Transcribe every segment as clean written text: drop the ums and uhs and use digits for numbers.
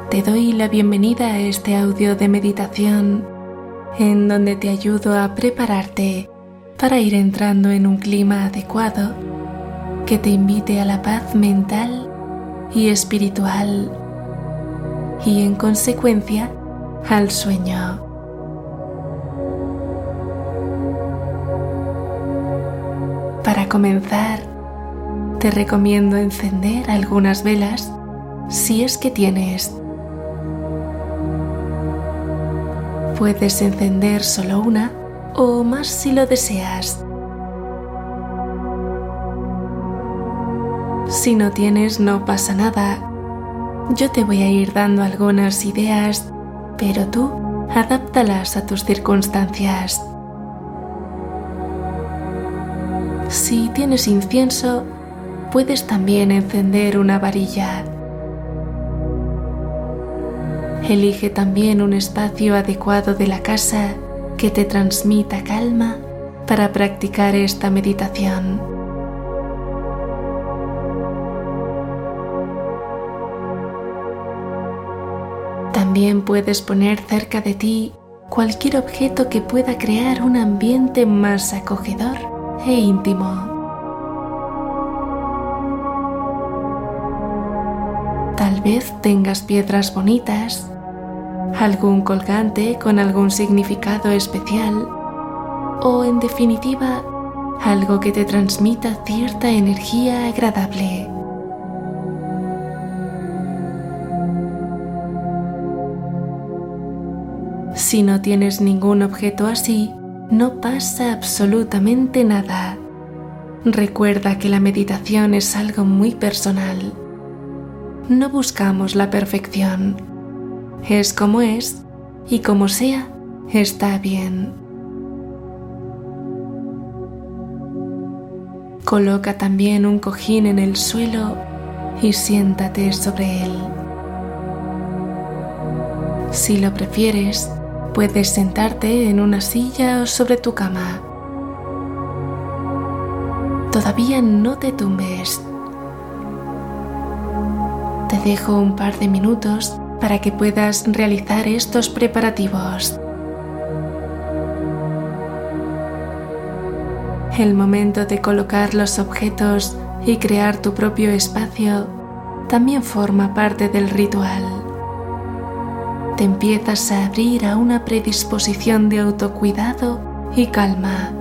Te doy la bienvenida a este audio de meditación en donde te ayudo a prepararte para ir entrando en un clima adecuado que te invite a la paz mental y espiritual y en consecuencia al sueño. Para comenzar, te recomiendo encender algunas velas si es que tienes. Puedes encender solo una o más si lo deseas. Si no tienes, no pasa nada. Yo te voy a ir dando algunas ideas, pero tú adáptalas a tus circunstancias. Si tienes incienso, puedes también encender una varilla. Elige también un espacio adecuado de la casa que te transmita calma para practicar esta meditación. También puedes poner cerca de ti cualquier objeto que pueda crear un ambiente más acogedor e íntimo. Tal vez tengas piedras bonitas, algún colgante con algún significado especial o, en definitiva, algo que te transmita cierta energía agradable. Si no tienes ningún objeto así, no pasa absolutamente nada. Recuerda que la meditación es algo muy personal. No buscamos la perfección. Es como es y como sea, está bien. Coloca también un cojín en el suelo y siéntate sobre él. Si lo prefieres, puedes sentarte en una silla o sobre tu cama. Todavía no te tumbes. Te dejo un par de minutos para que puedas realizar estos preparativos. El momento de colocar los objetos y crear tu propio espacio también forma parte del ritual. Te empiezas a abrir a una predisposición de autocuidado y calma.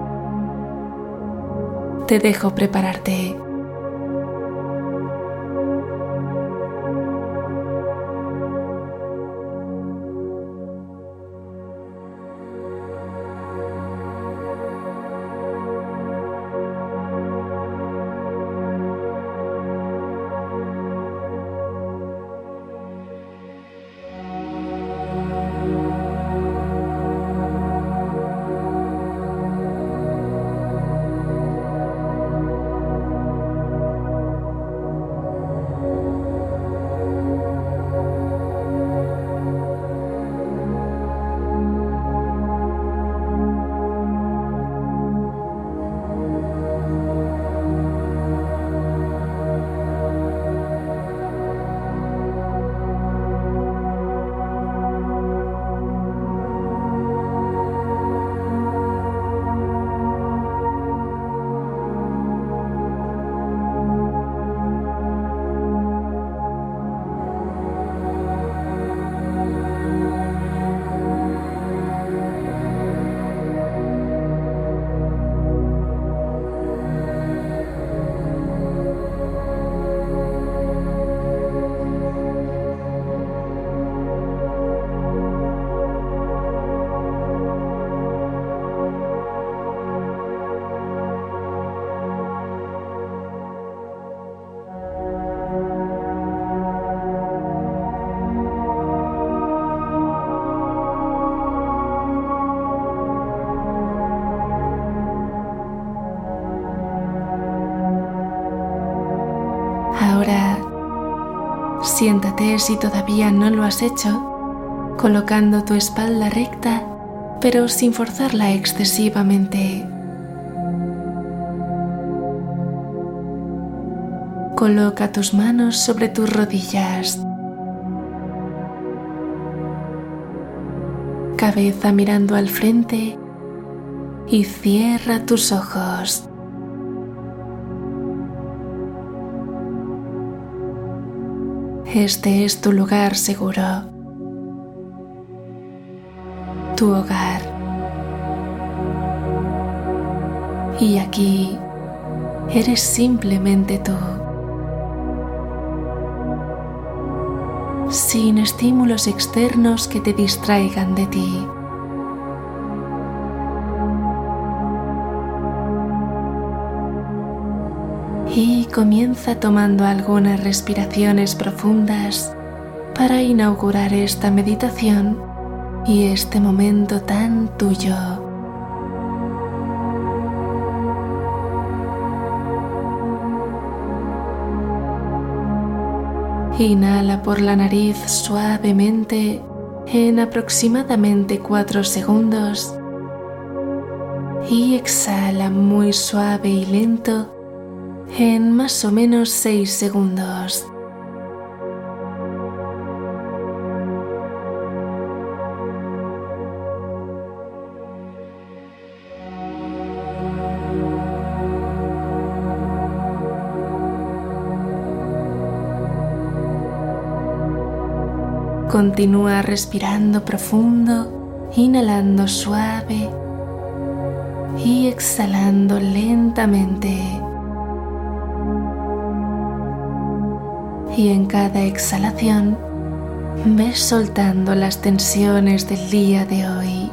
Te dejo prepararte. Ahora, siéntate si todavía no lo has hecho, colocando tu espalda recta, pero sin forzarla excesivamente. Coloca tus manos sobre tus rodillas. cabeza mirando al frente y cierra tus ojos. Este es tu lugar seguro, tu hogar. Y aquí eres simplemente tú, sin estímulos externos que te distraigan de ti. Y comienza tomando algunas respiraciones profundas para inaugurar esta meditación y este momento tan tuyo. Inhala por la nariz suavemente en aproximadamente 4 segundos y exhala muy suave y lento en más o menos 6 segundos. Continúa respirando profundo, inhalando suave y exhalando lentamente. Y en cada exhalación ves soltando las tensiones del día de hoy.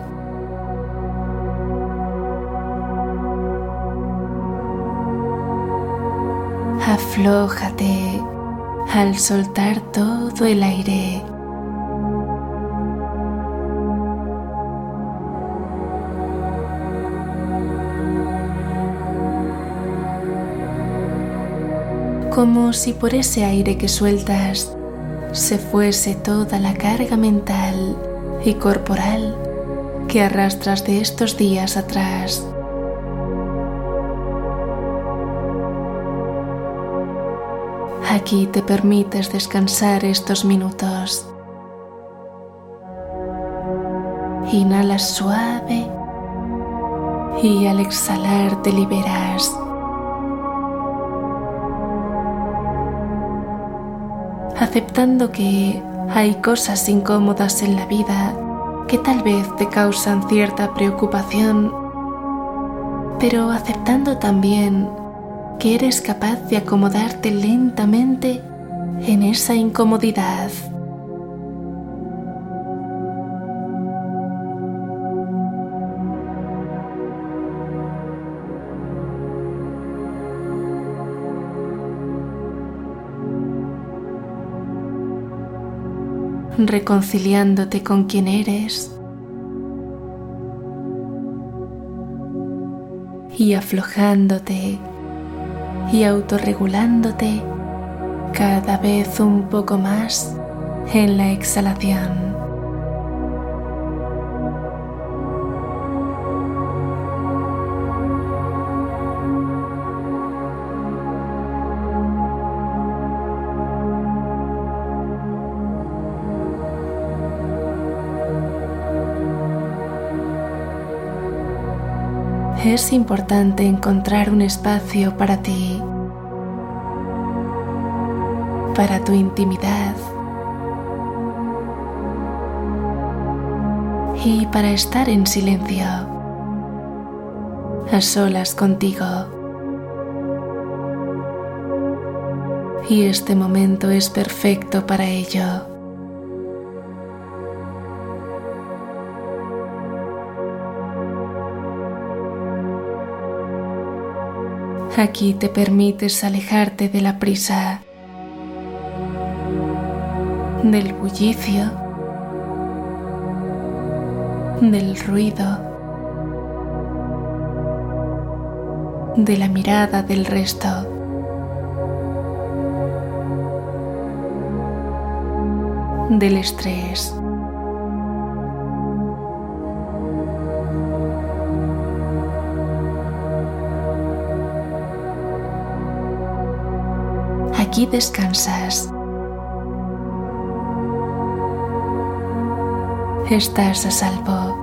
Aflójate al soltar todo el aire. Como si por ese aire que sueltas se fuese toda la carga mental y corporal que arrastras de estos días atrás. Aquí te permites descansar estos minutos. Inhalas suave y al exhalar te liberas. Aceptando que hay cosas incómodas en la vida que tal vez te causan cierta preocupación, pero aceptando también que eres capaz de acomodarte lentamente en esa incomodidad. Reconciliándote con quien eres y aflojándote y autorregulándote cada vez un poco más en la exhalación. Es importante encontrar un espacio para ti, para tu intimidad y para estar en silencio, a solas contigo. Y este momento es perfecto para ello. Aquí te permites alejarte de la prisa, del bullicio, del ruido, de la mirada del resto. Del estrés. Aquí descansas Estás a salvo.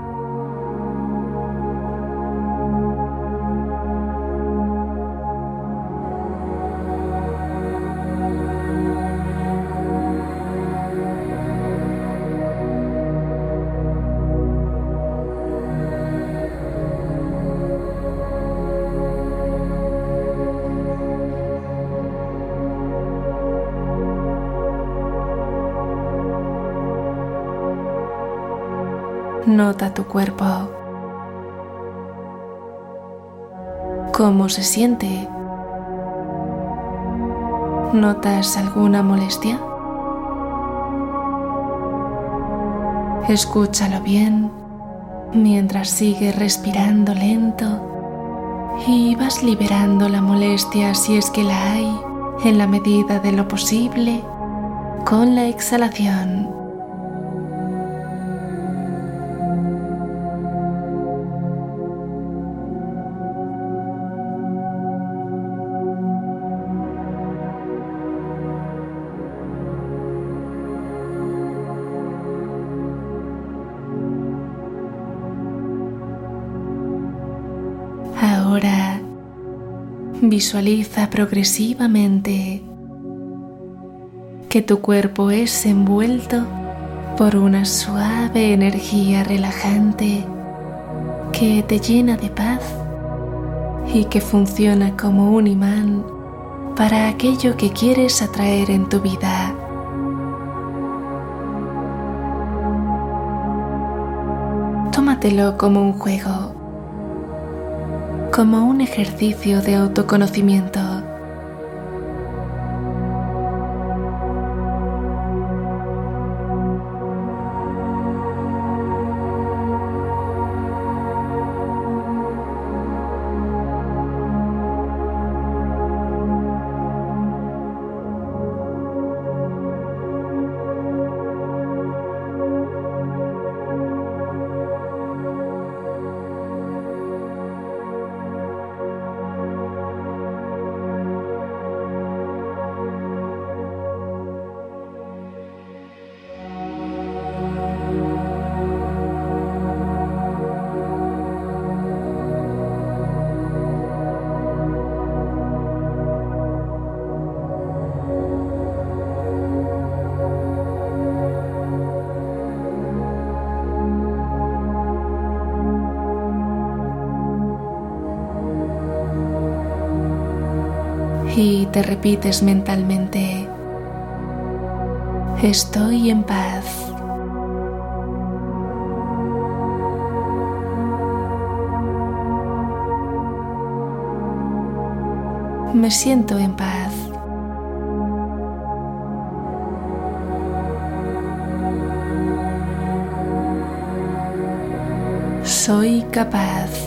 Nota tu cuerpo. ¿Cómo se siente? ¿Notas alguna molestia? Escúchalo bien mientras sigues respirando lento y vas liberando la molestia si es que la hay en la medida de lo posible con la exhalación. Ahora visualiza progresivamente que tu cuerpo es envuelto por una suave energía relajante que te llena de paz y que funciona como un imán para aquello que quieres atraer en tu vida. Tómatelo como un juego, como un ejercicio de autoconocimiento. Y te repites mentalmente: estoy en paz. Me siento en paz. Soy capaz.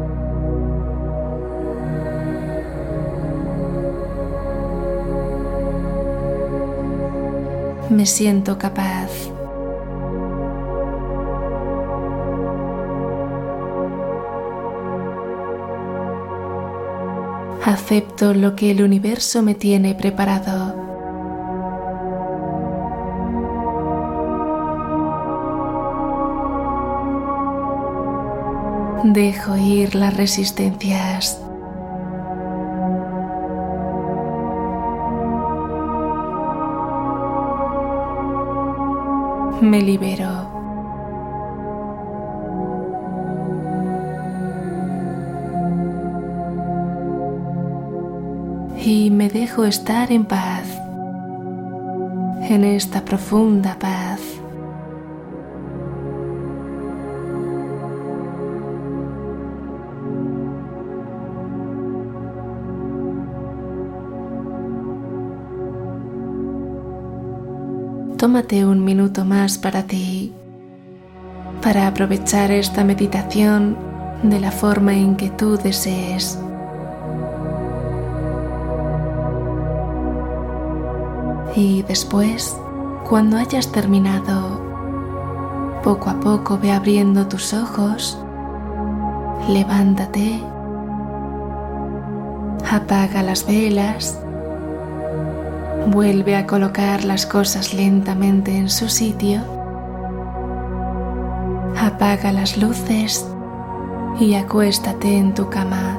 Me siento capaz. Acepto lo que el universo me tiene preparado. Dejo ir las resistencias. Me libero. Y me dejo estar en paz, en esta profunda paz. Tómate un minuto más para ti, para aprovechar esta meditación de la forma en que tú desees. Y después, cuando hayas terminado, poco a poco ve abriendo tus ojos, levántate, apaga las velas, vuelve a colocar las cosas lentamente en su sitio Apaga las luces y acuéstate en tu cama.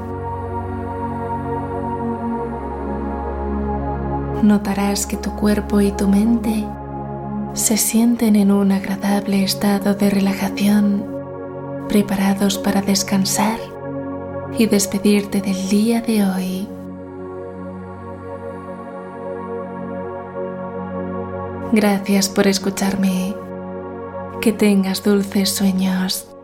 Notarás que tu cuerpo y tu mente se sienten en un agradable estado de relajación, preparados para descansar y despedirte del día de hoy. Gracias por escucharme. Que tengas dulces sueños.